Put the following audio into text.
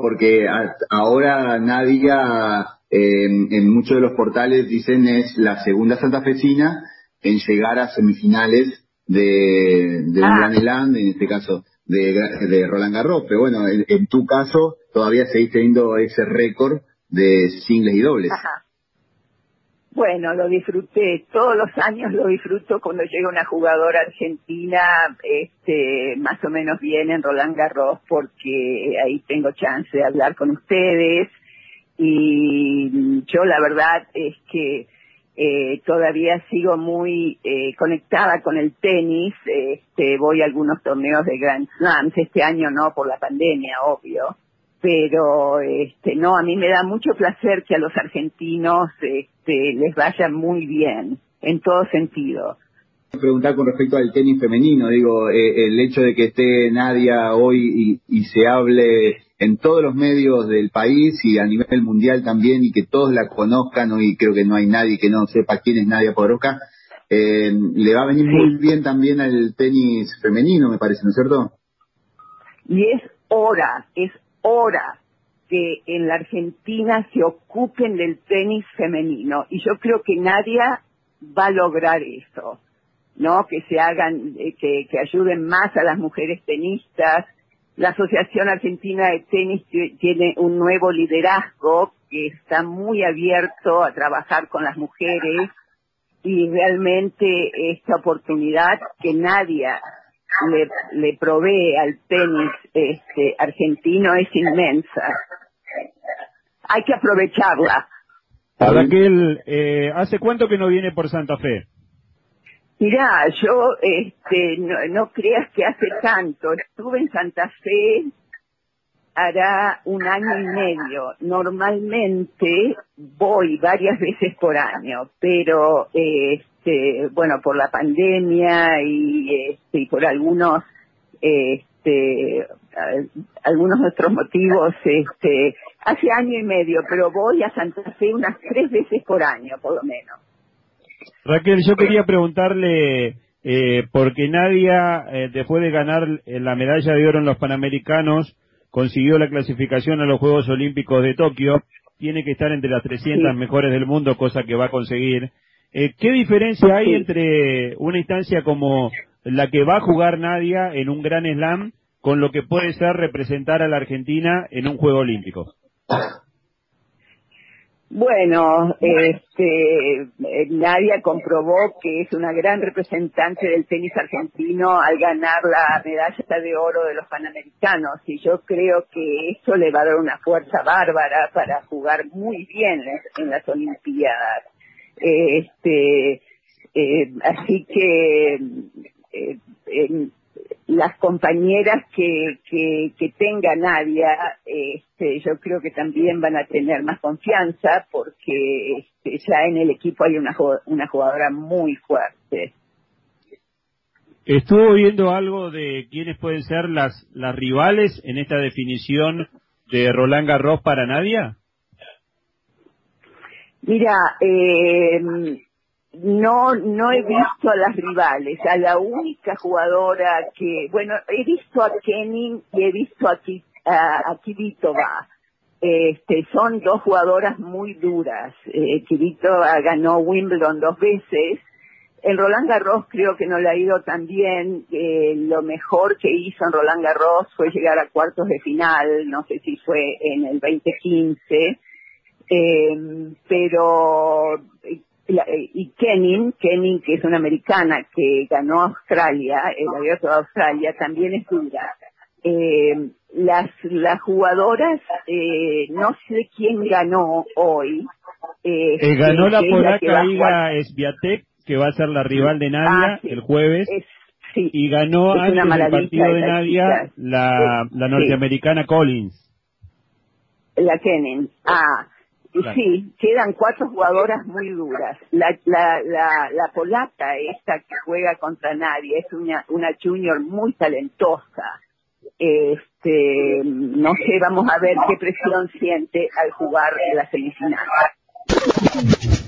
porque ahora Nadia, en muchos de los portales dicen es la segunda santafesina en llegar a semifinales de un Grand Slam, en este caso de Roland Garros. Pero bueno, en tu caso todavía seguís teniendo ese récord de singles y dobles. Ajá. Bueno, lo disfruté, todos los años lo disfruto cuando llega una jugadora argentina, más o menos bien en Roland Garros, porque ahí tengo chance de hablar con ustedes, y yo la verdad es que todavía sigo muy conectada con el tenis, voy a algunos torneos de Grand Slams, este año no por la pandemia, obvio. Pero no, a mí me da mucho placer que a los argentinos les vaya muy bien, en todo sentido. Preguntar con respecto al tenis femenino, digo, el hecho de que esté Nadia hoy y se hable en todos los medios del país y a nivel mundial también, y que todos la conozcan, y creo que no hay nadie que no sepa quién es Nadia Podoroska, le va a venir muy bien también al tenis femenino, me parece, ¿no es cierto? Y es hora que en la Argentina se ocupen del tenis femenino, y yo creo que Nadia va a lograr eso, ¿no? Que se hagan, que ayuden más a las mujeres tenistas. La Asociación Argentina de Tenis tiene un nuevo liderazgo que está muy abierto a trabajar con las mujeres, y realmente esta oportunidad que Nadia le provee al tenis argentino es inmensa. Hay que aprovecharla. Raquel, ¿hace cuánto que no viene por Santa Fe? Mirá, yo no creas que hace tanto. Estuve en Santa Fe hará 1 año y medio. Normalmente voy varias veces por año, pero bueno, por la pandemia y por algunos otros motivos, hace 1 año y medio, pero voy a Santa Fe unas 3 veces por año, por lo menos. Raquel, yo quería preguntarle, porque Nadia, después de ganar la medalla de oro en los Panamericanos, consiguió la clasificación a los Juegos Olímpicos de Tokio, tiene que estar entre las 300 mejores del mundo, cosa que va a conseguir. ¿Qué diferencia hay entre una instancia como la que va a jugar Nadia en un Grand Slam con lo que puede ser representar a la Argentina en un Juego Olímpico? Bueno, Nadia comprobó que es una gran representante del tenis argentino al ganar la medalla de oro de los Panamericanos, y yo creo que eso le va a dar una fuerza bárbara para jugar muy bien en las Olimpiadas. Así que las compañeras que tenga Nadia, yo creo que también van a tener más confianza, porque ya en el equipo hay una jugadora muy fuerte. ¿Estuvo viendo algo de quiénes pueden ser las rivales en esta definición de Roland Garros para Nadia? Mira, no he visto a las rivales. A la única jugadora que, bueno, he visto a Kenin y he visto a Kvitova. Son 2 jugadoras muy duras. Kvitova ganó Wimbledon 2 veces. En Roland Garros creo que no le ha ido tan bien. Lo mejor que hizo en Roland Garros fue llegar a cuartos de final, no sé si fue en el 2015. Pero y Kenin, que es una americana que ganó Australia, el Abierto de Australia, también es dura. Las jugadoras, no sé quién ganó hoy. Ganó la polaca Iga Swiatek, que va a ser la rival de Nadia el jueves, y ganó antes del partido de Nadia la norteamericana Collins. La Kenin, Claro. Sí, quedan 4 jugadoras muy duras. La polaca esta que juega contra Nadia es una junior muy talentosa. No sé, vamos a ver qué presión siente al jugar en la semifinal.